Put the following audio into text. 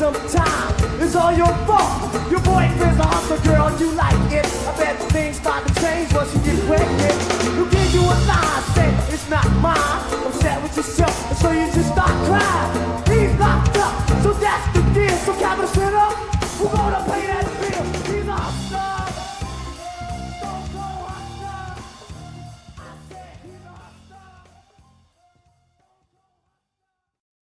some time. It's all your fault. Your boyfriend's a hustler, girl, you like it. I bet things start to change once you get pregnant. He'll give you a lie, say it's not mine. Upset with yourself, and so you just start crying. He's locked up.